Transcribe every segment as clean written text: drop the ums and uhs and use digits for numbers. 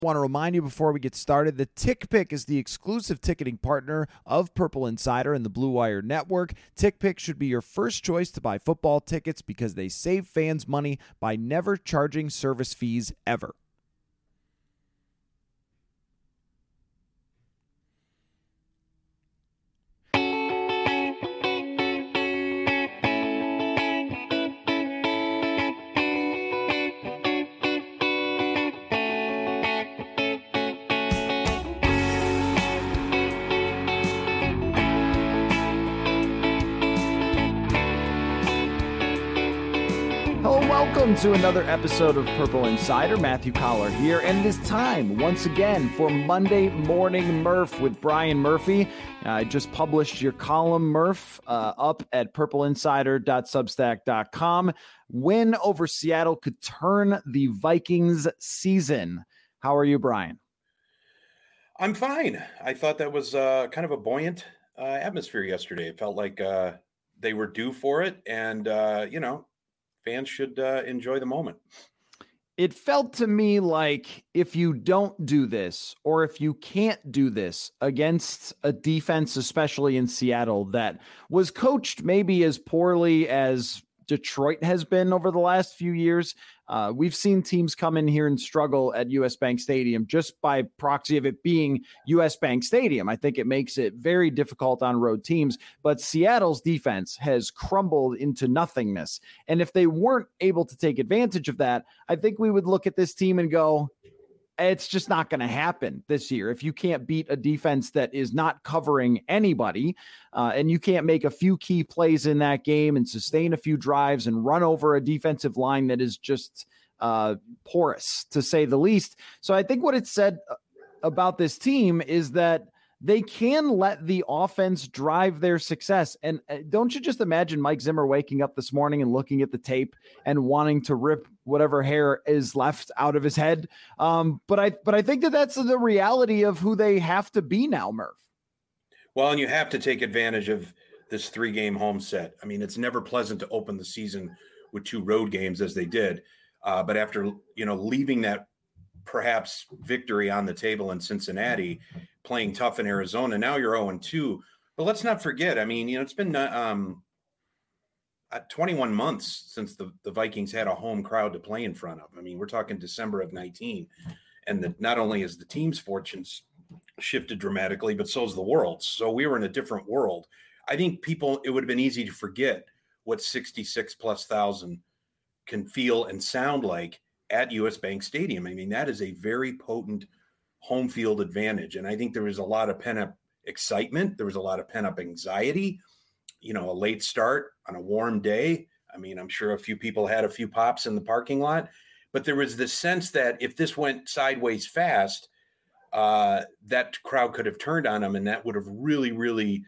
Want to remind you before we get started, the TickPick is the exclusive ticketing partner of Purple Insider and the Blue Wire Network. TickPick should be your first choice to buy football tickets because they save fans money by never charging service fees ever. Welcome to another episode of Purple Insider. Matthew Collar here, and it is time once again for Monday Morning Murph with Brian Murphy. I just published your column, Murph, up at purpleinsider.substack.com. Win over Seattle could turn the Vikings season. How are you, Brian? I'm fine. I thought that was kind of a buoyant atmosphere yesterday. It felt like they were due for it, and fans should enjoy the moment. It felt to me like if you don't do this, or if you can't do this against a defense, especially in Seattle, that was coached maybe as poorly as Detroit has been over the last few years. We've seen teams come in here and struggle at US Bank Stadium just by proxy of it being US Bank Stadium. I think it makes it very difficult on road teams, but Seattle's defense has crumbled into nothingness. And if they weren't able to take advantage of that, I think we would look at this team and go, it's just not going to happen this year. If you can't beat a defense that is not covering anybody, and you can't make a few key plays in that game and sustain a few drives and run over a defensive line that is just porous, to say the least. So I think what it said about this team is that they can let the offense drive their success. And don't you just imagine Mike Zimmer waking up this morning and looking at the tape and wanting to rip whatever hair is left out of his head? But I think that that's the reality of who they have to be now, Murph. Well, and you have to take advantage of this 3-game home set. I mean, it's never pleasant to open the season with 2 road games as they did. But after, leaving that perhaps victory on the table in Cincinnati, playing tough in Arizona, now you're 0-2. But let's not forget, I mean, it's been 21 months since the Vikings had a home crowd to play in front of. I mean, we're talking December of 19. And not only is the team's fortunes shifted dramatically, but so is the world. So we were in a different world. I think it would have been easy to forget what 66,000+ can feel and sound like at US Bank Stadium. I mean, that is a very potent home field advantage. And I think there was a lot of pent-up excitement. There was a lot of pent-up anxiety, a late start on a warm day. I mean, I'm sure a few people had a few pops in the parking lot, but there was this sense that if this went sideways fast, that crowd could have turned on them, and that would have really, really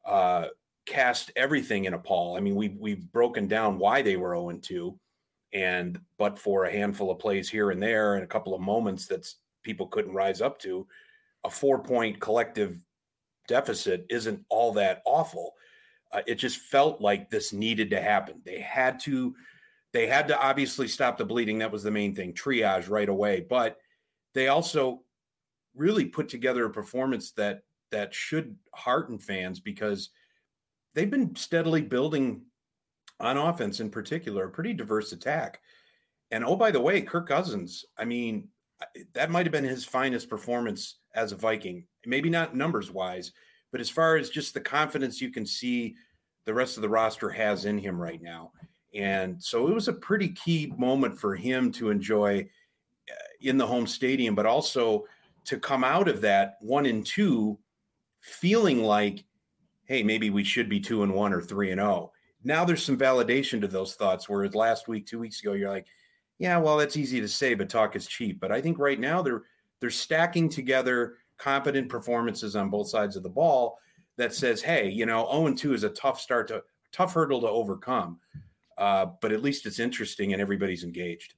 cast everything in a pall. I mean, we've broken down why they were 0-2, but for a handful of plays here and there and a couple of moments that people couldn't rise up to, a 4-point collective deficit isn't all that awful. It just felt like this needed to happen. They had to obviously stop the bleeding. That was the main thing, triage right away. But they also really put together a performance that should hearten fans, because they've been steadily building on offense, in particular, a pretty diverse attack. And oh, by the way, Kirk Cousins, I mean, that might have been his finest performance as a Viking. Maybe not numbers wise, but as far as just the confidence you can see the rest of the roster has in him right now. And so it was a pretty key moment for him to enjoy in the home stadium, but also to come out of that 1-2 feeling like, hey, maybe we should be 2-1 or 3-0. Now there's some validation to those thoughts, whereas last week, 2 weeks ago, you're like, yeah, well, that's easy to say, but talk is cheap. But I think right now they're stacking together competent performances on both sides of the ball that says, hey, 0-2 is a tough hurdle to overcome. But at least it's interesting and everybody's engaged.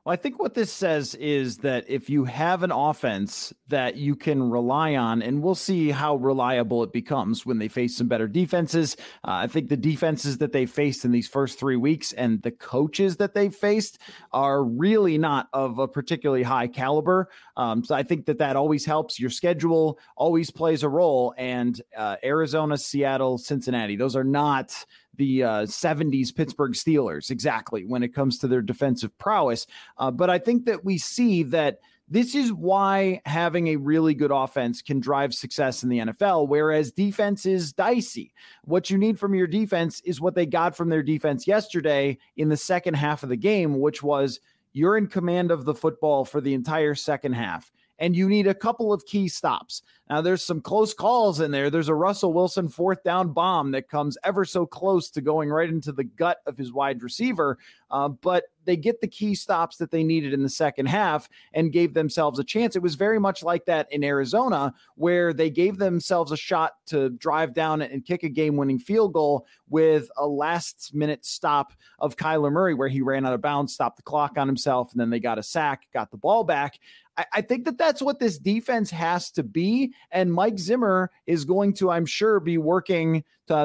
Well, I think what this says is that if you have an offense that you can rely on, and we'll see how reliable it becomes when they face some better defenses. I think the defenses that they faced in these first 3 weeks and the coaches that they faced are really not of a particularly high caliber. So I think that always helps. Your schedule always plays a role. And Arizona, Seattle, Cincinnati, those are not the 70s Pittsburgh Steelers exactly when it comes to their defensive prowess. But I think that we see that this is why having a really good offense can drive success in the NFL, whereas defense is dicey. What you need from your defense is what they got from their defense yesterday in the second half of the game, which was you're in command of the football for the entire second half. And you need a couple of key stops. Now, there's some close calls in there. There's a Russell Wilson 4th down bomb that comes ever so close to going right into the gut of his wide receiver. But they get the key stops that they needed in the second half and gave themselves a chance. It was very much like that in Arizona, where they gave themselves a shot to drive down and kick a game-winning field goal with a last-minute stop of Kyler Murray, where he ran out of bounds, stopped the clock on himself, and then they got a sack, got the ball back. I think that that's what this defense has to be. And Mike Zimmer is going to, I'm sure, be working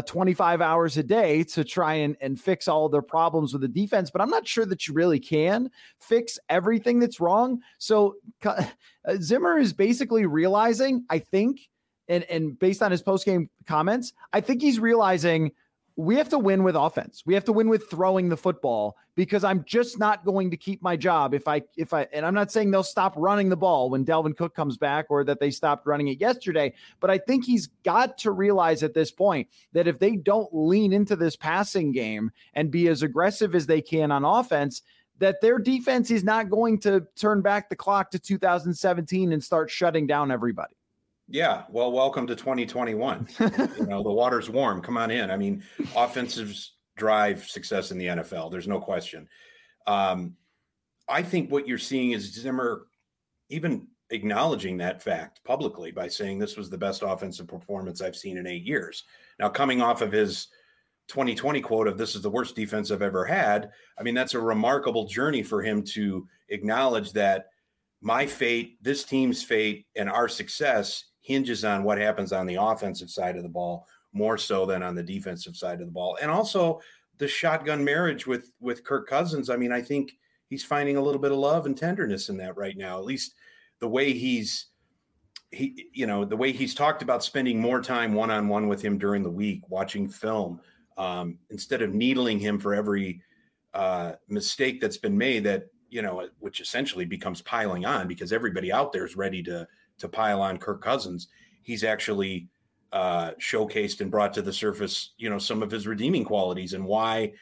25 hours a day to try and fix all their problems with the defense. But I'm not sure that you really can fix everything that's wrong. So Zimmer is basically realizing, I think, and based on his postgame comments, I think he's realizing we have to win with offense. We have to win with throwing the football, because I'm just not going to keep my job if I, and I'm not saying they'll stop running the ball when Dalvin Cook comes back or that they stopped running it yesterday, but I think he's got to realize at this point that if they don't lean into this passing game and be as aggressive as they can on offense, that their defense is not going to turn back the clock to 2017 and start shutting down everybody. Yeah, well, welcome to 2021. The water's warm. Come on in. I mean, offensives drive success in the NFL. There's no question. I think what you're seeing is Zimmer even acknowledging that fact publicly by saying this was the best offensive performance I've seen in 8 years. Now, coming off of his 2020 quote of "this is the worst defense I've ever had," I mean, that's a remarkable journey for him to acknowledge that my fate, this team's fate, and our success hinges on what happens on the offensive side of the ball more so than on the defensive side of the ball. And also the shotgun marriage with Kirk Cousins. I mean, I think he's finding a little bit of love and tenderness in that right now, at least the way he's talked about spending more time one-on-one with him during the week, watching film, instead of needling him for every mistake that's been made that, which essentially becomes piling on because everybody out there is ready to pile on Kirk Cousins. He's actually showcased and brought to the surface, some of his redeeming qualities and why,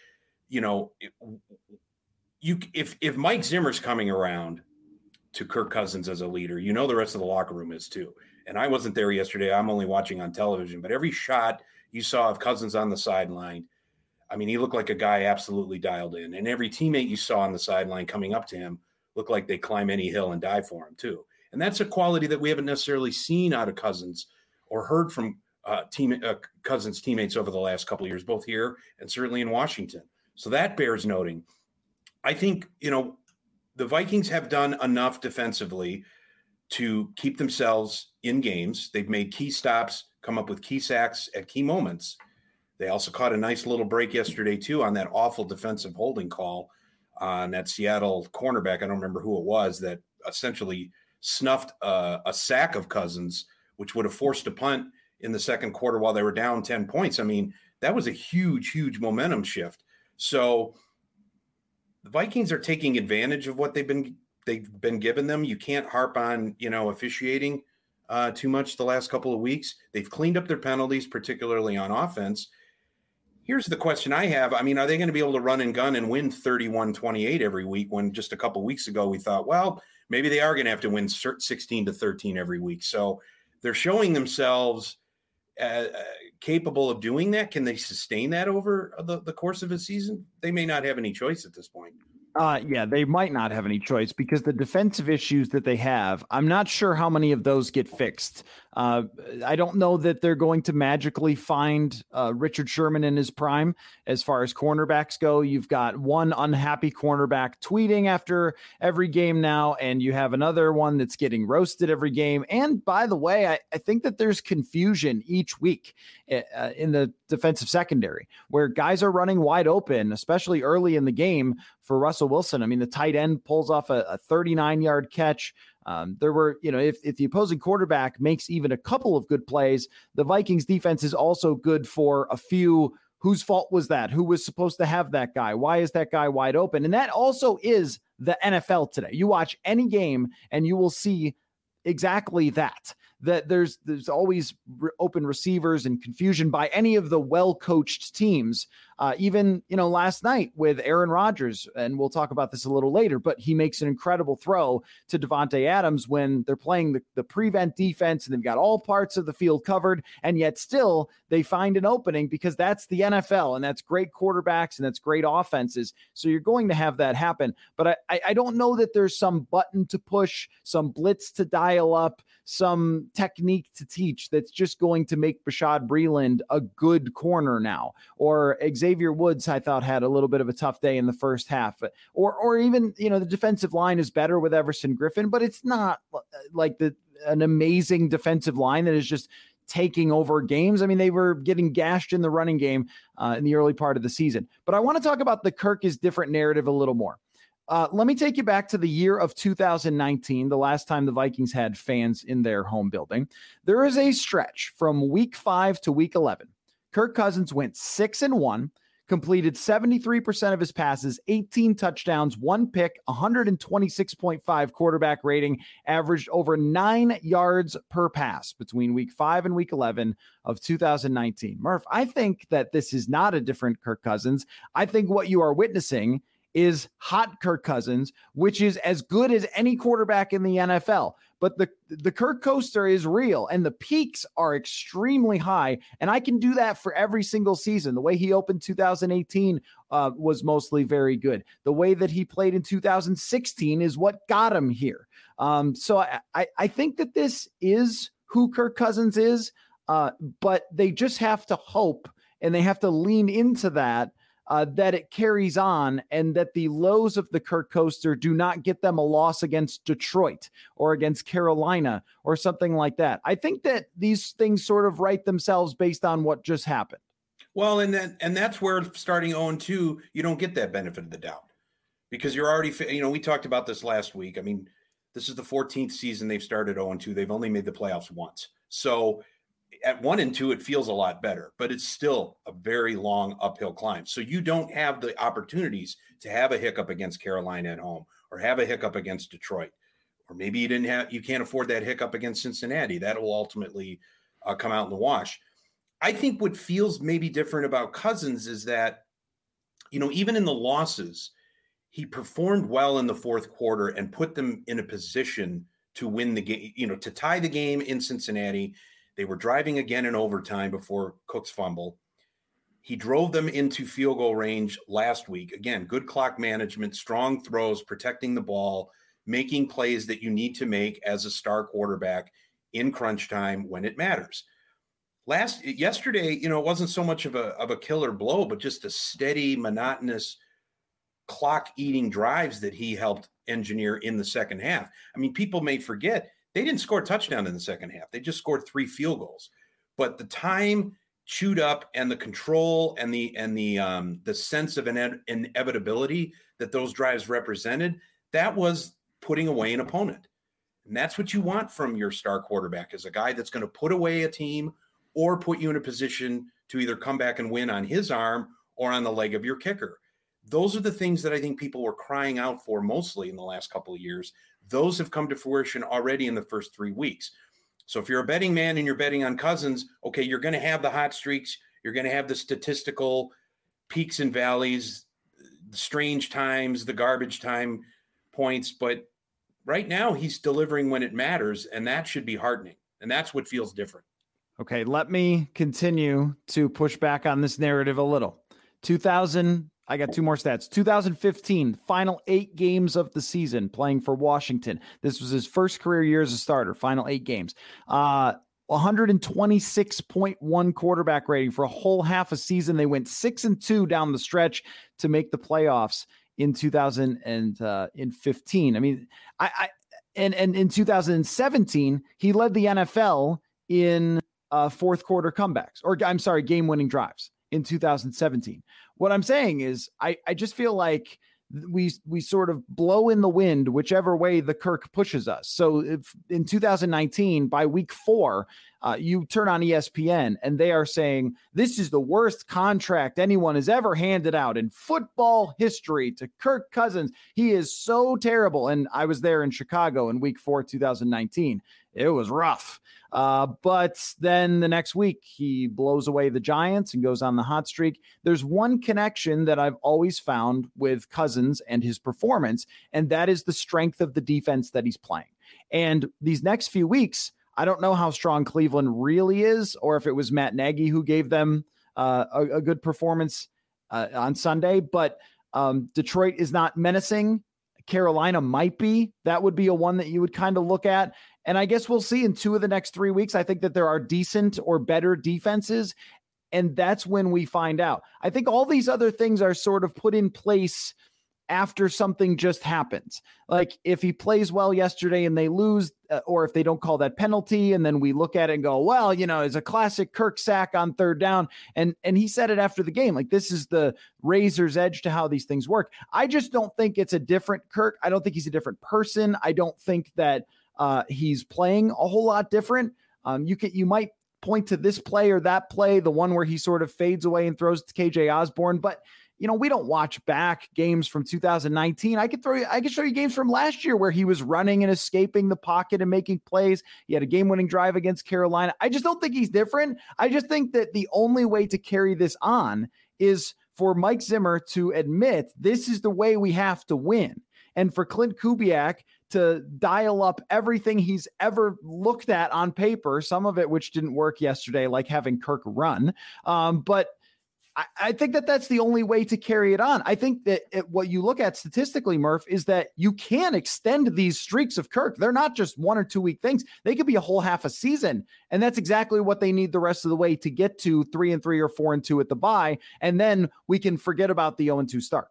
if Mike Zimmer's coming around to Kirk Cousins as a leader, the rest of the locker room is too. And I wasn't there yesterday. I'm only watching on television, but every shot you saw of Cousins on the sideline, I mean, he looked like a guy absolutely dialed in. And every teammate you saw on the sideline coming up to him looked like they climb any hill and die for him too. And that's a quality that we haven't necessarily seen out of Cousins or heard from Cousins' teammates over the last couple of years, both here and certainly in Washington. So that bears noting. I think, the Vikings have done enough defensively to keep themselves in games. They've made key stops, come up with key sacks at key moments. They also caught a nice little break yesterday, too, on that awful defensive holding call on that Seattle cornerback. I don't remember who it was that essentially snuffed a sack of Cousins, which would have forced a punt in the second quarter while they were down 10 points. I mean, that was a huge, huge momentum shift. So the Vikings are taking advantage of what they've been given them. You can't harp on, officiating too much the last couple of weeks. They've cleaned up their penalties, particularly on offense. Here's the question I have. I mean, are they going to be able to run and gun and win 31-28 every week when just a couple of weeks ago we thought, well, maybe they are going to have to win 16-13 every week. So they're showing themselves capable of doing that. Can they sustain that over the course of a season? They may not have any choice at this point. Yeah, they might not have any choice because the defensive issues that they have, I'm not sure how many of those get fixed I don't know that they're going to magically find Richard Sherman in his prime as far as cornerbacks go. You've got one unhappy cornerback tweeting after every game now, and you have another one that's getting roasted every game. And by the way, I think that there's confusion each week in the defensive secondary where guys are running wide open, especially early in the game for Russell Wilson. I mean, the tight end pulls off a 39-yard catch. There were, if the opposing quarterback makes even a couple of good plays, the Vikings defense is also good for a few. Whose fault was that? Who was supposed to have that guy? Why is that guy wide open? And that also is the NFL today. You watch any game and you will see exactly that there's always open receivers and confusion by any of the well-coached teams. Even, last night with Aaron Rodgers, and we'll talk about this a little later, but he makes an incredible throw to Davante Adams when they're playing the prevent defense and they've got all parts of the field covered. And yet still they find an opening because that's the NFL and that's great quarterbacks and that's great offenses. So you're going to have that happen. But I don't know that there's some button to push, some blitz to dial up, some technique to teach that's just going to make Bashaud Breeland a good corner now. Or Xavier Woods, I thought, had a little bit of a tough day in the first half. Or even, the defensive line is better with Everson Griffin, but it's not like an amazing defensive line that is just taking over games. I mean, they were getting gashed in the running game in the early part of the season. But I want to talk about the Kirk is different narrative a little more. Let me take you back to the year of 2019, the last time the Vikings had fans in their home building. There is a stretch from week 5 to week 11. Kirk Cousins went 6-1, completed 73% of his passes, 18 touchdowns, 1 pick, 126.5 quarterback rating, averaged over 9 yards per pass between week 5 and week 11 of 2019. Murph, I think that this is not a different Kirk Cousins. I think what you are witnessing is hot Kirk Cousins, which is as good as any quarterback in the NFL. But the Kirk coaster is real and the peaks are extremely high. And I can do that for every single season. The way he opened 2018 was mostly very good. The way that he played in 2016 is what got him here. So I think that this is who Kirk Cousins is, but they just have to hope and they have to lean into that it carries on and that the lows of the Kirk coaster do not get them a loss against Detroit or against Carolina or something like that. I think that these things sort of right themselves based on what just happened. Well, and that's where starting 0-2, you don't get that benefit of the doubt because you're already, we talked about this last week. I mean, this is the 14th season they've started 0-2. They've only made the playoffs once. So at 1-2, it feels a lot better, but it's still a very long uphill climb. So you don't have the opportunities to have a hiccup against Carolina at home or have a hiccup against Detroit, or maybe you can't afford that hiccup against Cincinnati. That will ultimately come out in the wash. I think what feels maybe different about Cousins is that, even in the losses, he performed well in the fourth quarter and put them in a position to win the game, to tie the game in Cincinnati. They were driving again in overtime before Cook's fumble. He drove them into field goal range last week. Again, good clock management, strong throws, protecting the ball, making plays that you need to make as a star quarterback in crunch time when it matters. Yesterday, it wasn't so much of a killer blow, but just a steady, monotonous clock-eating drives that he helped engineer in the second half. I mean, people may forget, they didn't score a touchdown in the second half. They just scored 3 field goals. But the time chewed up and the control and the sense of inevitability that those drives represented, that was putting away an opponent. And that's what you want from your star quarterback, is a guy that's going to put away a team or put you in a position to either come back and win on his arm or on the leg of your kicker. Those are the things that I think people were crying out for mostly in the last couple of years. Those have come to fruition already in the first 3 weeks. So if you're a betting man and you're betting on Cousins, okay, you're going to have the hot streaks. You're going to have the statistical peaks and valleys, the strange times, the garbage time points. But right now he's delivering when it matters, and that should be heartening. And that's what feels different. Okay, let me continue to push back on this narrative a little. I got 2 more stats. 2015, final 8 games of the season playing for Washington. This was his first career year as a starter, final 8 games. 126.1 quarterback rating for a whole half a season. They went 6-2 down the stretch to make the playoffs in 2015. I mean, and in 2017, he led the NFL in fourth quarter comebacks, or I'm sorry, game-winning drives in 2017. What I'm saying is I just feel like we sort of blow in the wind whichever way the Kirk pushes us. So if in 2019, by week 4, you turn on ESPN and they are saying this is the worst contract anyone has ever handed out in football history to Kirk Cousins. He is so terrible. And I was there in Chicago in week 4, 2019. It was rough. But then the next week he blows away the Giants and goes on the hot streak. There's one connection that I've always found with Cousins and his performance, and that is the strength of the defense that he's playing. And these next few weeks, I don't know how strong Cleveland really is, or if it was Matt Nagy who gave them a good performance on Sunday, but Detroit is not menacing. Carolina might be. That would be a one that you would kind of look at. And I guess we'll see in 2 of the next 3 weeks. I think that there are decent or better defenses, and that's when we find out. I think all these other things are sort of put in place after something just happens. Like if he plays well yesterday and they lose, or if they don't call that penalty, and then we look at it and go, well, it's a classic Kirk sack on third down. And he said it after the game, like this is the razor's edge to how these things work. I just don't think it's a different Kirk. I don't think he's a different person. I don't think that he's playing a whole lot different. You might point to this play or that play, the one where he sort of fades away and throws to KJ Osborne, but we don't watch back games from 2019. I could show you games from last year where he was running and escaping the pocket and making plays. He had a game-winning drive against Carolina. I just don't think he's different. I just think that the only way to carry this on is for Mike Zimmer to admit this is the way we have to win. And for Clint Kubiak to dial up everything he's ever looked at on paper, some of it which didn't work yesterday, like having Kirk run. But I think that that's the only way to carry it on. I think that what you look at statistically, Murph, is that you can extend these streaks of Kirk. They're not just 1 or 2 week things. They could be a whole half a season. And that's exactly what they need the rest of the way to get to 3-3 or 4-2 at the bye. And then we can forget about the 0-2 start.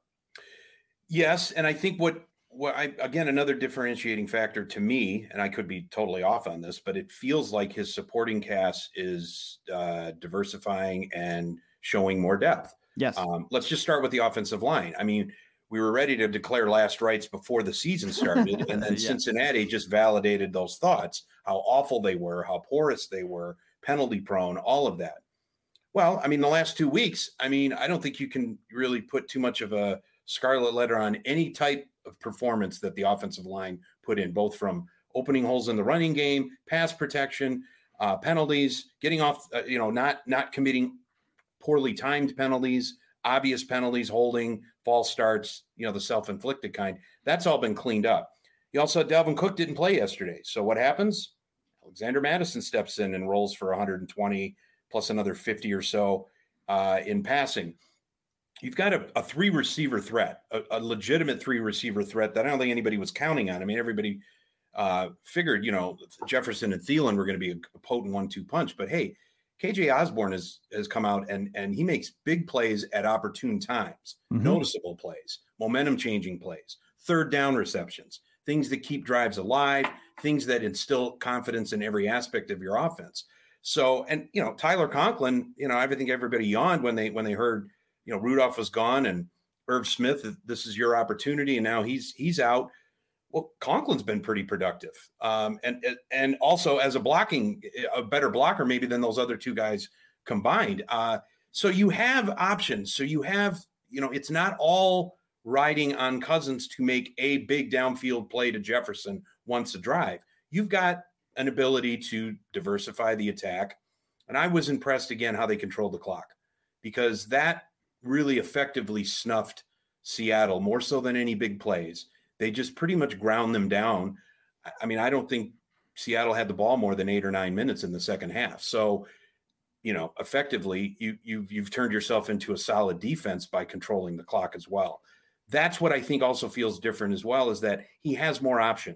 Yes. And I think again, another differentiating factor to me, and I could be totally off on this, but it feels like his supporting cast is diversifying and showing more depth. Yes. Let's just start with the offensive line. I mean, we were ready to declare last rites before the season started, and then yeah. Cincinnati just validated those thoughts, how awful they were, how porous they were, penalty prone, all of that. Well, I mean, the last 2 weeks, I don't think you can really put too much of a scarlet letter on any type of performance that the offensive line put in, both from opening holes in the running game, pass protection, penalties, getting off, not committing poorly timed penalties, obvious penalties, holding, false starts, the self-inflicted kind. That's all been cleaned up. You also had Dalvin Cook didn't play yesterday. So what happens? Alexander Mattison steps in and rolls for 120 plus another 50 or so in passing. You've got a 3-receiver threat, a legitimate 3-receiver threat that I don't think anybody was counting on. I mean, everybody figured, Jefferson and Thielen were going to be a potent 1-2 punch. But hey, KJ Osborne has come out and he makes big plays at opportune times, noticeable plays, momentum-changing plays, third down receptions, things that keep drives alive, things that instill confidence in every aspect of your offense. So, and, Tyler Conklin, I think everybody yawned when they heard, Rudolph was gone and Irv Smith, this is your opportunity. And now he's out. Well, Conklin's been pretty productive. And also as a better blocker maybe than those other two guys combined. So you have options. So you have, it's not all riding on Cousins to make a big downfield play to Jefferson once a drive. You've got an ability to diversify the attack. And I was impressed again how they controlled the clock, because that really effectively snuffed Seattle more so than any big plays. They just pretty much ground them down. I mean, I don't think Seattle had the ball more than 8 or 9 minutes in the second half. So, effectively, you've turned yourself into a solid defense by controlling the clock as well. That's what I think also feels different as well, is that he has more options.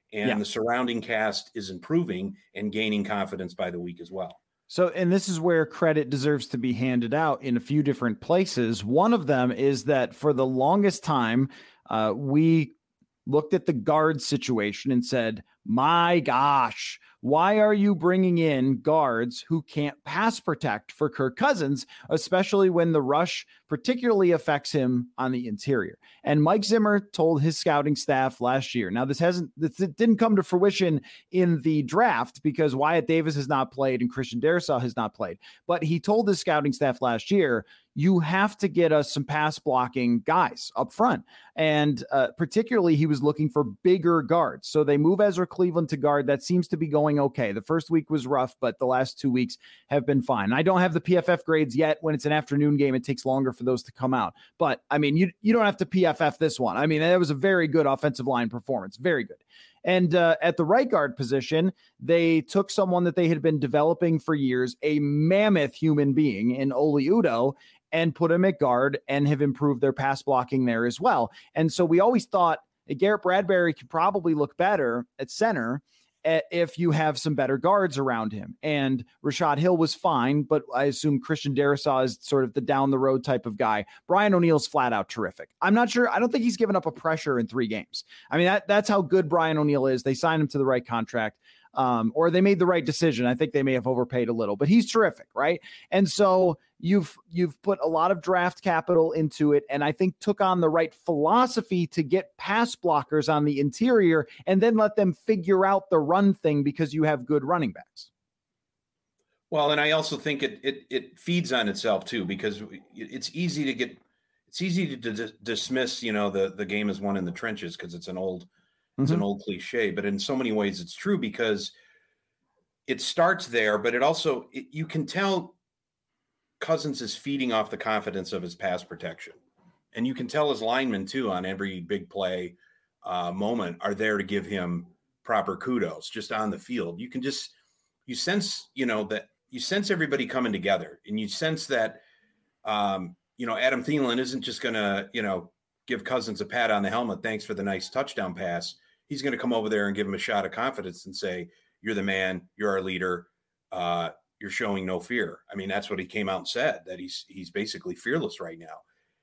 and the surrounding cast is improving and gaining confidence by the week as well. So, and this is where credit deserves to be handed out in a few different places. One of them is that for the longest time, we looked at the guard situation and said, my gosh, why are you bringing in guards who can't pass protect for Kirk Cousins, especially when the rush particularly affects him on the interior? And Mike Zimmer told his scouting staff last year. Now, this didn't come to fruition in the draft because Wyatt Davis has not played and Christian Darrisaw has not played. But he told his scouting staff last year, you have to get us some pass blocking guys up front. And particularly, he was looking for bigger guards. So they move Ezra Cleveland to guard. That seems to be going okay. The first week was rough, but the last 2 weeks have been fine. I don't have the PFF grades yet. When it's an afternoon game, it takes longer for those to come out. But I mean, you don't have to PFF this one. I mean, that was a very good offensive line performance. Very good. And at the right guard position, they took someone that they had been developing for years, a mammoth human being in Oli Udoh, and put him at guard and have improved their pass blocking there as well. And so we always thought Garrett Bradbury could probably look better at center if you have some better guards around him. And Rashad Hill was fine, but I assume Christian Darrisaw is sort of the down the road type of guy. Brian O'Neill's flat out terrific. I'm not sure. I don't think he's given up a pressure in 3 games. I mean, that's how good Brian O'Neill is. They signed him to the right contract. Or they made the right decision. I think they may have overpaid a little, but he's terrific, right? And so you've put a lot of draft capital into it, and I think took on the right philosophy to get pass blockers on the interior and then let them figure out the run thing because you have good running backs. Well, and I also think it feeds on itself too, because it's easy to dismiss, the game is won in the trenches because it's an old cliche, but in so many ways it's true because it starts there, but it also, you can tell Cousins is feeding off the confidence of his pass protection. And you can tell his linemen too on every big play moment are there to give him proper kudos just on the field. You sense, that you sense everybody coming together, and you sense that, Adam Thielen isn't just going to, give Cousins a pat on the helmet. Thanks for the nice touchdown pass. He's going to come over there and give him a shot of confidence and say, you're the man, you're our leader. You're showing no fear. I mean, that's what he came out and said, that he's basically fearless right now.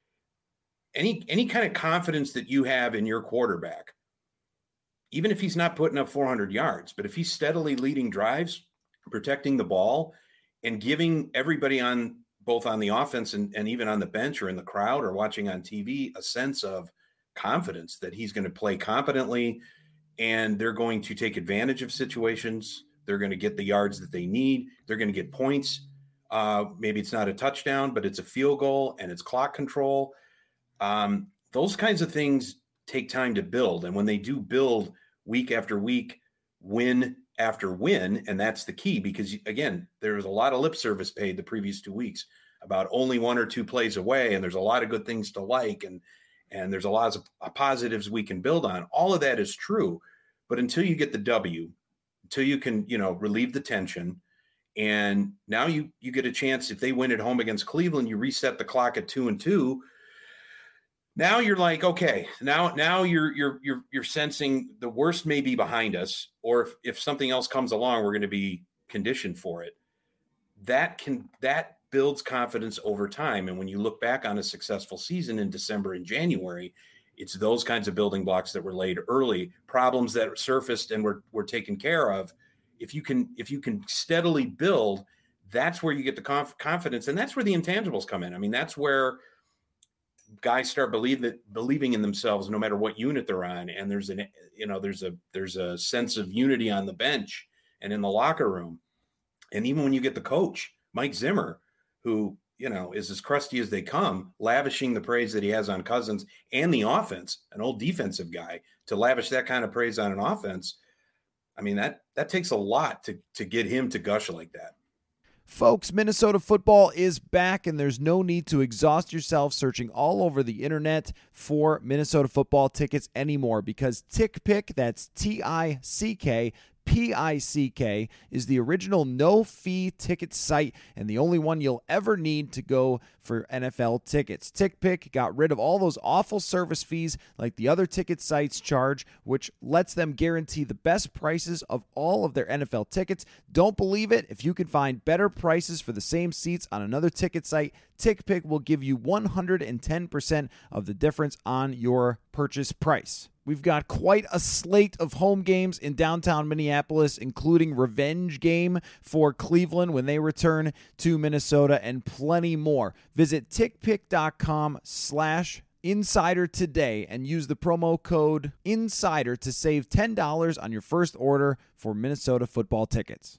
Any kind of confidence that you have in your quarterback, even if he's not putting up 400 yards, but if he's steadily leading drives, protecting the ball, and giving everybody both on the offense and even on the bench or in the crowd or watching on TV a sense of confidence that he's going to play competently and they're going to take advantage of situations. They're going to get the yards that they need. They're going to get points. Maybe it's not a touchdown, but it's a field goal and it's clock control. Those kinds of things take time to build. And when they do build week after week, win after win, and that's the key, because again, there was a lot of lip service paid the previous 2 weeks about only 1 or 2 plays away. And there's a lot of good things to like. And there's a lot of positives we can build on. All of that is true. But until you get the W, until you can, relieve the tension, and now you get a chance, if they win at home against Cleveland, you reset the clock at 2-2. Now you're like, okay, now you're sensing the worst may be behind us, or if something else comes along, we're going to be conditioned for it. That builds confidence over time. And when you look back on a successful season in December and January, it's those kinds of building blocks that were laid early, problems that surfaced and were taken care of. If you can steadily build, that's where you get the confidence. And that's where the intangibles come in. I mean, that's where guys start believing in themselves, no matter what unit they're on. And there's a sense of unity on the bench and in the locker room. And even when you get the coach, Mike Zimmer, who, is as crusty as they come, lavishing the praise that he has on Cousins and the offense, an old defensive guy, to lavish that kind of praise on an offense. I mean, that takes a lot to get him to gush like that. Folks, Minnesota football is back, and there's no need to exhaust yourself searching all over the internet for Minnesota football tickets anymore, because TickPick, that's TickPick, Pick is the original no-fee ticket site and the only one you'll ever need to go for NFL tickets. TickPick got rid of all those awful service fees like the other ticket sites charge, which lets them guarantee the best prices of all of their NFL tickets. Don't believe it? If you can find better prices for the same seats on another ticket site, TickPick will give you 110% of the difference on your purchase price. We've got quite a slate of home games in downtown Minneapolis, including revenge game for Cleveland when they return to Minnesota, and plenty more. Visit tickpick.com/insider today and use the promo code INSIDER to save $10 on your first order for Minnesota football tickets.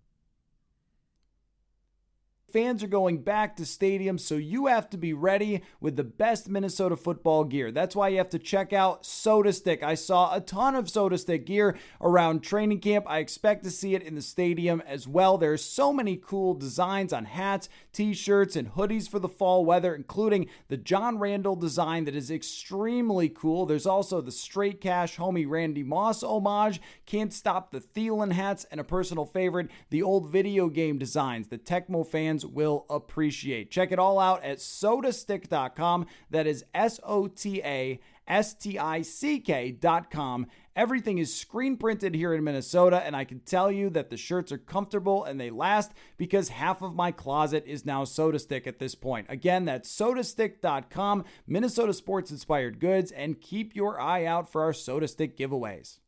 Fans are going back to stadiums, so you have to be ready with the best Minnesota football gear. That's why you have to check out SotaStick. I saw a ton of SotaStick gear around training camp. I expect to see it in the stadium as well. There's so many cool designs on hats, t-shirts, and hoodies for the fall weather, including the John Randall design that is extremely cool. There's also the Straight Cash homie Randy Moss homage, Can't Stop the Thielen hats, and a personal favorite, the old video game designs that Tecmo fans will appreciate. Check it all out at sotastick.com. That is SOTASTICK.com. Everything is screen printed here in Minnesota, and I can tell you that the shirts are comfortable and they last because half of my closet is now SotaStick at this point. Again, that's sotastick.com, Minnesota sports inspired goods, and keep your eye out for our SotaStick giveaways.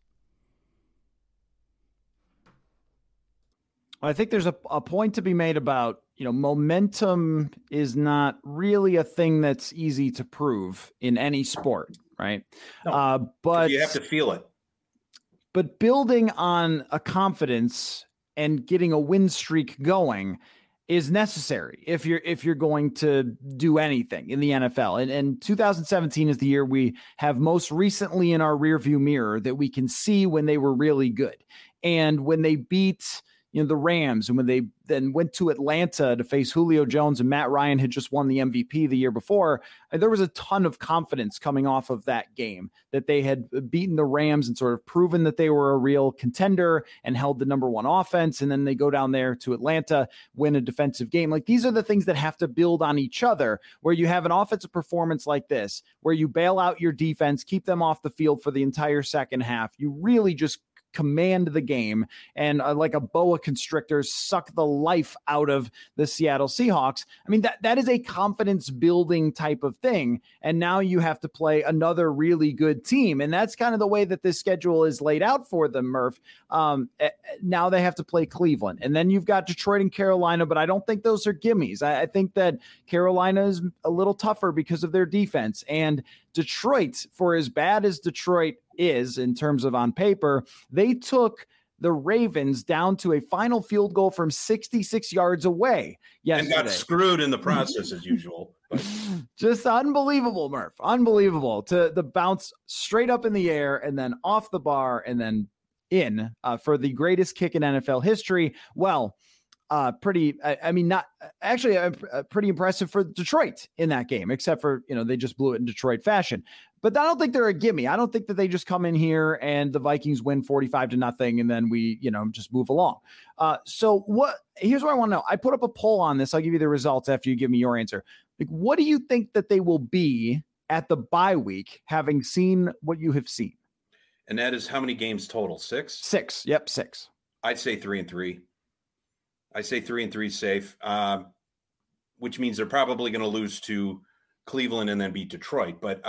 I think there's a point to be made about, momentum is not really a thing that's easy to prove in any sport, right? No, but you have to feel it. But building on a confidence and getting a win streak going is necessary if you're going to do anything in the NFL. And 2017 is the year we have most recently in our rearview mirror that we can see when they were really good. And when they beat the Rams, and when they then went to Atlanta to face Julio Jones, and Matt Ryan had just won the MVP the year before, there was a ton of confidence coming off of that game that they had beaten the Rams and sort of proven that they were a real contender and held the number one offense. And then they go down there to Atlanta, win a defensive game. Like, these are the things that have to build on each other, where you have an offensive performance like this, where you bail out your defense, keep them off the field for the entire second half. You really just command the game and like a boa constrictor suck the life out of the Seattle Seahawks. I mean, that is a confidence building type of thing. And now you have to play another really good team. And that's kind of the way that this schedule is laid out for them, Murph. Now they have to play Cleveland, and then you've got Detroit and Carolina, but I don't think those are gimmies. I think that Carolina is a little tougher because of their defense, and Detroit, for as bad as Detroit is in terms of on paper, they took the Ravens down to a final field goal from 66 yards away yesterday. And got screwed in the process as usual. But. Just unbelievable, Murph. Unbelievable to the bounce straight up in the air and then off the bar and then in for the greatest kick in NFL history. Well, pretty impressive for Detroit in that game, except for, they just blew it in Detroit fashion. But I don't think they're a gimme. I don't think that they just come in here and the Vikings win 45-0 and then we, just move along. Here's what I want to know. I put up a poll on this. I'll give you the results after you give me your answer. Like, what do you think that they will be at the bye week, having seen what you have seen? And that is how many games total? 6? 6. Yep, 6. I'd say 3-3. I say 3-3 safe, which means they're probably going to lose to Cleveland and then beat Detroit. But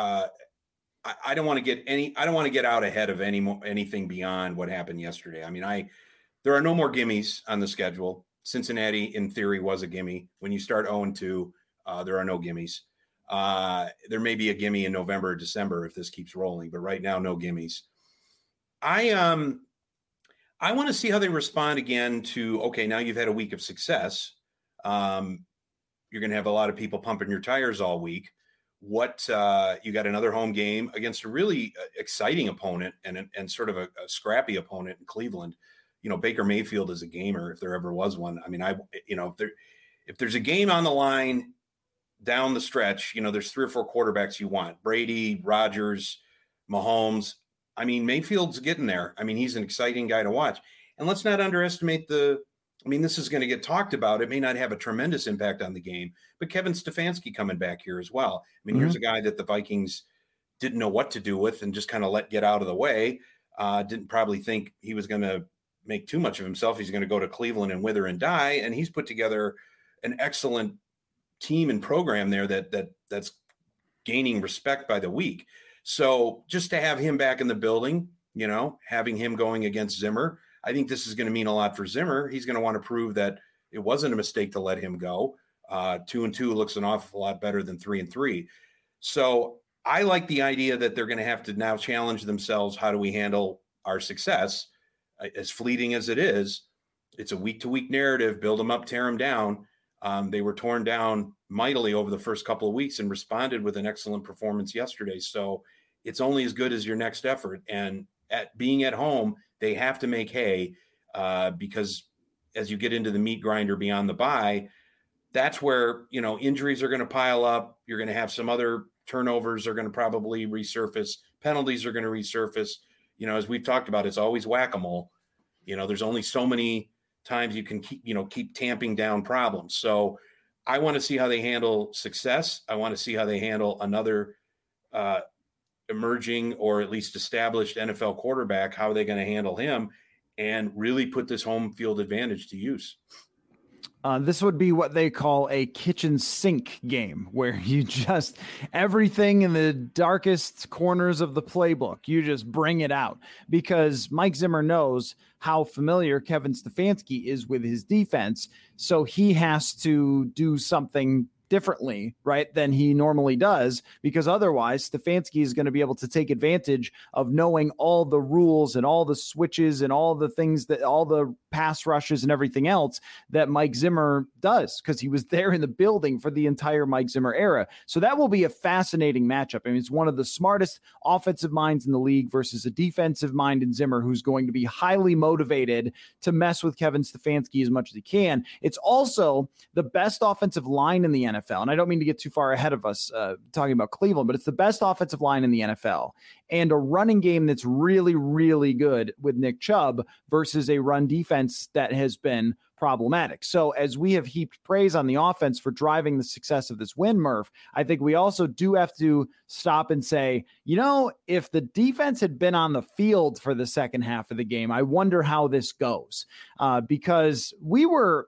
I don't want to get out ahead of anything beyond what happened yesterday. I mean, there are no more gimmies on the schedule. Cincinnati, in theory, was a gimme. When you start 0-2, there are no gimmies. There may be a gimme in November or December if this keeps rolling, but right now, no gimmies. I want to see how they respond again to, okay, now you've had a week of success. You're going to have a lot of people pumping your tires all week. You got another home game against a really exciting opponent and sort of a scrappy opponent in Cleveland. Baker Mayfield is a gamer if there ever was one. I mean, if there's a game on the line down the stretch, there's 3 or 4 quarterbacks you want: Brady, Rodgers, Mahomes. I mean, Mayfield's getting there. I mean, he's an exciting guy to watch. And let's not underestimate this is going to get talked about. It may not have a tremendous impact on the game, but Kevin Stefanski coming back here as well. I mean, here's a guy that the Vikings didn't know what to do with and just kind of let get out of the way. Didn't probably think he was going to make too much of himself. He's going to go to Cleveland and wither and die. And he's put together an excellent team and program there that's gaining respect by the week. So just to have him back in the building, having him going against Zimmer, I think this is going to mean a lot for Zimmer. He's going to want to prove that it wasn't a mistake to let him go. 2-2 looks an awful lot better than 3-3. So I like the idea that they're going to have to now challenge themselves. How do we handle our success? As fleeting as it is, it's a week-to-week narrative. Build them up, tear them down. They were torn down mightily over the first couple of weeks and responded with an excellent performance yesterday. So it's only as good as your next effort. And at being at home, they have to make hay because as you get into the meat grinder beyond the bye, that's where, injuries are going to pile up. You're going to have some other turnovers are going to probably resurface. Penalties are going to resurface. As we've talked about, it's always whack-a-mole. There's only so many times you can keep tamping down problems. So I want to see how they handle success. I want to see how they handle another emerging or at least established NFL quarterback. How are they going to handle him and really put this home field advantage to use? This would be what they call a kitchen sink game, where you just everything in the darkest corners of the playbook, you just bring it out, because Mike Zimmer knows how familiar Kevin Stefanski is with his defense. So he has to do something differently, right, than he normally does, because otherwise Stefanski is going to be able to take advantage of knowing all the rules and all the switches and all the things that all the pass rushes and everything else that Mike Zimmer does, because he was there in the building for the entire Mike Zimmer era. So that will be a fascinating matchup. I mean, it's one of the smartest offensive minds in the league versus a defensive mind in Zimmer, who's going to be highly motivated to mess with Kevin Stefanski as much as he can. It's also the best offensive line in the NFL. And I don't mean to get too far ahead of us talking about Cleveland, but it's the best offensive line in the NFL, and a running game that's really, really good with Nick Chubb versus a run defense that has been problematic. So as we have heaped praise on the offense for driving the success of this win, Murph, I think we also do have to stop and say, if the defense had been on the field for the second half of the game, I wonder how this goes, because we were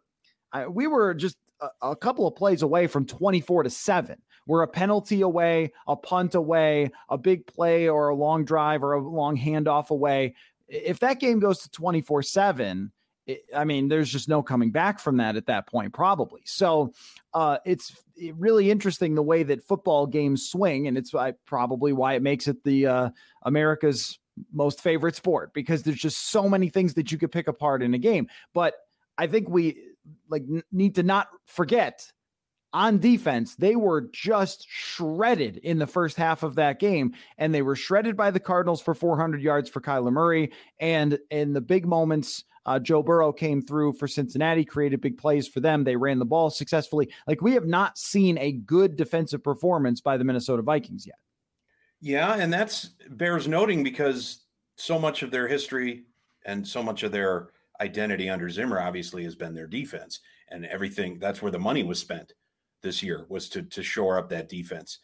just a couple of plays away from 24-7. We're a penalty away, a punt away, a big play or a long drive or a long handoff away. If that game goes to 24-7, there's just no coming back from that at that point, probably. So it's really interesting the way that football games swing, and it's probably why it makes it the America's most favorite sport, because there's just so many things that you could pick apart in a game. But I think we need to not forget, on defense, they were just shredded in the first half of that game, and they were shredded by the Cardinals for 400 yards for Kyler Murray. And in the big moments, Joe Burrow came through for Cincinnati, created big plays for them. They ran the ball successfully. We have not seen a good defensive performance by the Minnesota Vikings yet. Yeah, and that's bears noting, because so much of their history and so much of their identity under Zimmer obviously has been their defense, and everything. That's where the money was spent this year, was to shore up that defense.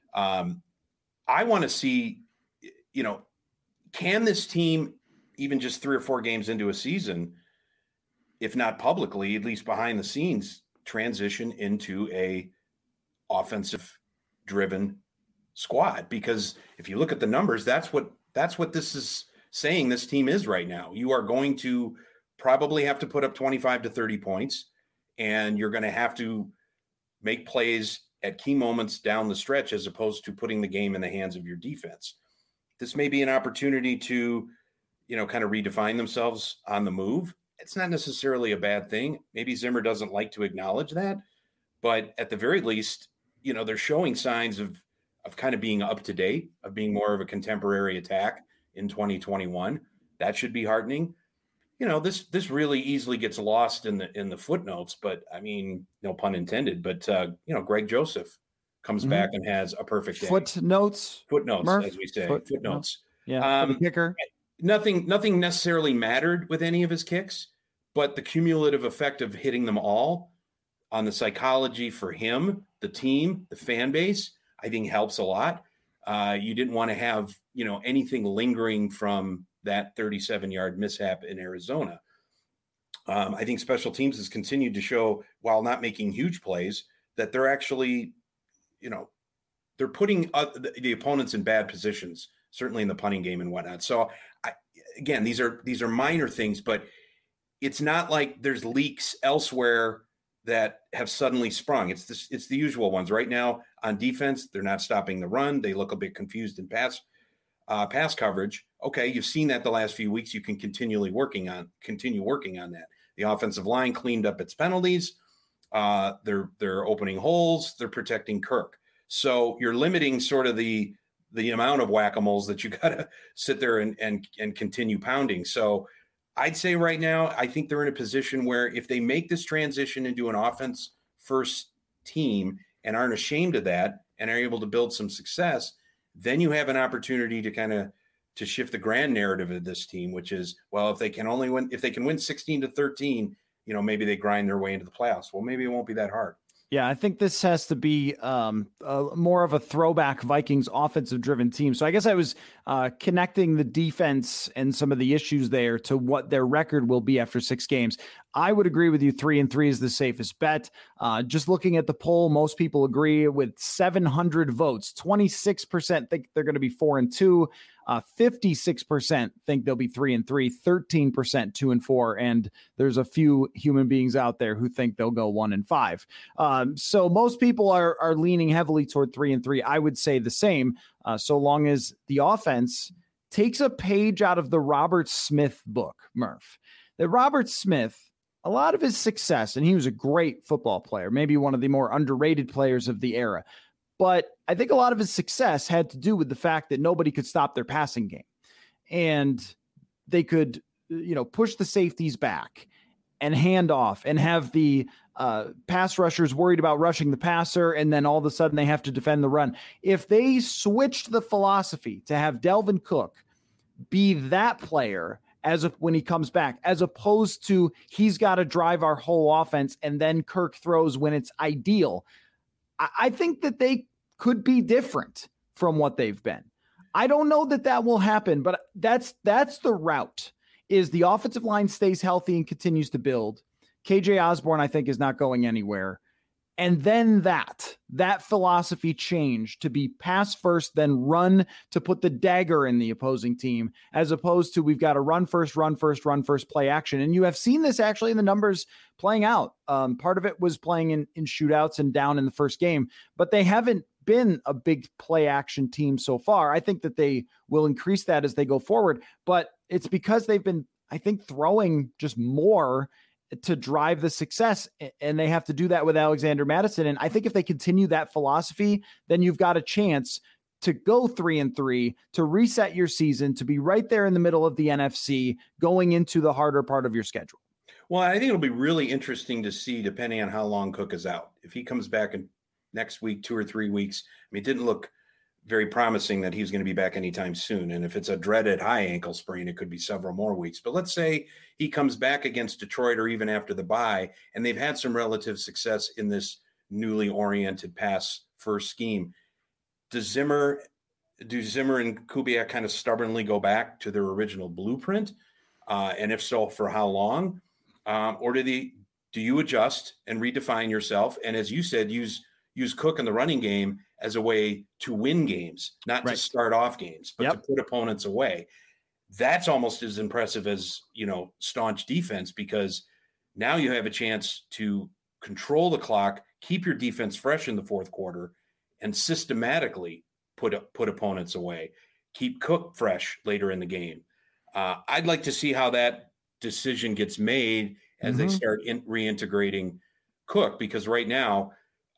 I want to see, can this team, even just 3 or 4 games into a season, if not publicly, at least behind the scenes, transition into a offensive driven squad? Because if you look at the numbers, that's what this is saying this team is right now. You are going to probably have to put up 25 to 30 points, and you're going to have to make plays at key moments down the stretch, as opposed to putting the game in the hands of your defense. This may be an opportunity to, kind of redefine themselves on the move. It's not necessarily a bad thing. Maybe Zimmer doesn't like to acknowledge that, but at the very least, they're showing signs of kind of being up to date, of being more of a contemporary attack in 2021. That should be heartening. This really easily gets lost in the footnotes, but no pun intended, but Greg Joseph comes back and has a perfect day. Footnotes, Murph? As we say, footnotes. Yeah, for the kicker. Nothing necessarily mattered with any of his kicks, but the cumulative effect of hitting them all on the psychology for him, the team, the fan base, I think helps a lot. You didn't want to have, anything lingering from that 37-yard mishap in Arizona. I think special teams has continued to show, while not making huge plays, that they're actually, they're putting the opponents in bad positions, certainly in the punting game and whatnot. So, again, these are minor things, but it's not like there's leaks elsewhere that have suddenly sprung. It's the usual ones. Right now on defense, they're not stopping the run. They look a bit confused in pass coverage. Okay, you've seen that the last few weeks. You can continue working on that. The offensive line cleaned up its penalties. They're opening holes. They're protecting Kirk. So you're limiting sort of the amount of whack-a-moles that you got to sit there and continue pounding. So I'd say right now, I think they're in a position where if they make this transition into an offense first team and aren't ashamed of that and are able to build some success, then you have an opportunity to shift the grand narrative of this team, which is, well, if they can win 16-13, maybe they grind their way into the playoffs. Well, maybe it won't be that hard. Yeah, I think this has to be more of a throwback Vikings offensive driven team. So I guess I was connecting the defense and some of the issues there to what their record will be after 6 games. I would agree with you. 3-3 is the safest bet. Just looking at the poll, most people agree with 700 votes. 26% think they're going to be 4-2. 56% think they'll be 3-3, 13% 2-4, and there's a few human beings out there who think they'll go 1-5. So most people are leaning heavily toward 3-3. I would say the same, so long as the offense takes a page out of the Robert Smith book, Murph. That Robert Smith, a lot of his success, and he was a great football player, maybe one of the more underrated players of the era. But I think a lot of his success had to do with the fact that nobody could stop their passing game. And they could, push the safeties back and hand off and have the pass rushers worried about rushing the passer. And then all of a sudden they have to defend the run. If they switched the philosophy to have Delvin Cook be that player when he comes back, as opposed to he's got to drive our whole offense and then Kirk throws when it's ideal, I think that they could be different from what they've been. I don't know that will happen, but that's the route. Is the offensive line stays healthy and continues to build. KJ Osborne, I think, is not going anywhere. And then that philosophy change to be pass first, then run to put the dagger in the opposing team, as opposed to we've got to run first, play action. And you have seen this actually in the numbers playing out. Part of it was playing in shootouts and down in the first game, but they haven't been a big play action team so far. I think that they will increase that as they go forward, but it's because they've been, I think, throwing just more to drive the success, and they have to do that with Alexander Mattison. And I think if they continue that philosophy, then you've got a chance to go 3-3, to reset your season, to be right there in the middle of the NFC going into the harder part of your schedule. Well, I think it'll be really interesting to see, depending on how long Cook is out. If he comes back in next week, 2 or 3 weeks, it didn't look very promising that he's going to be back anytime soon. And if it's a dreaded high ankle sprain, it could be several more weeks. But let's say he comes back against Detroit or even after the bye, and they've had some relative success in this newly oriented pass first scheme. Do Zimmer and Kubiak kind of stubbornly go back to their original blueprint? And if so, for how long? Or do you adjust and redefine yourself? And as you said, use Cook in the running game as a way to win games, not to start off games, but to put opponents away. That's almost as impressive as, staunch defense, because now you have a chance to control the clock, keep your defense fresh in the fourth quarter, and systematically put opponents away, keep Cook fresh later in the game. I'd like to see how that decision gets made as they start reintegrating Cook, because right now,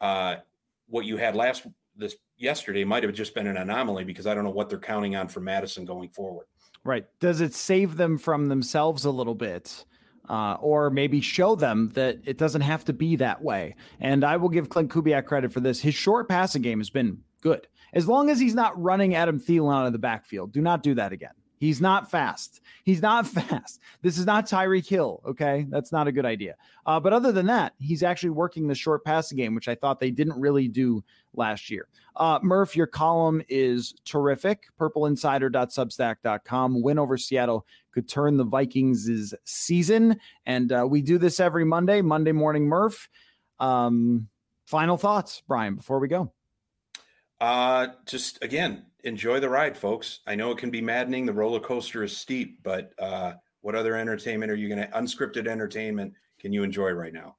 what you had yesterday might have just been an anomaly, because I don't know what they're counting on for Mattison going forward. Right. Does it save them from themselves a little bit? Or maybe show them that it doesn't have to be that way. And I will give Clint Kubiak credit for this. His short passing game has been good. As long as he's not running Adam Thielen out of the backfield, do not do that again. He's not fast. He's not fast. This is not Tyreek Hill, okay? That's not a good idea. But other than that, he's actually working the short passing game, which I thought they didn't really do last year. Murph, your column is terrific. purpleinsider.substack.com. Win over Seattle could turn the Vikings' season. And we do this every Monday morning, Murph. Final thoughts, Brian, before we go. Just again, enjoy the ride, folks. I know it can be maddening. The roller coaster is steep, but what other entertainment are you going to, unscripted entertainment can you enjoy right now?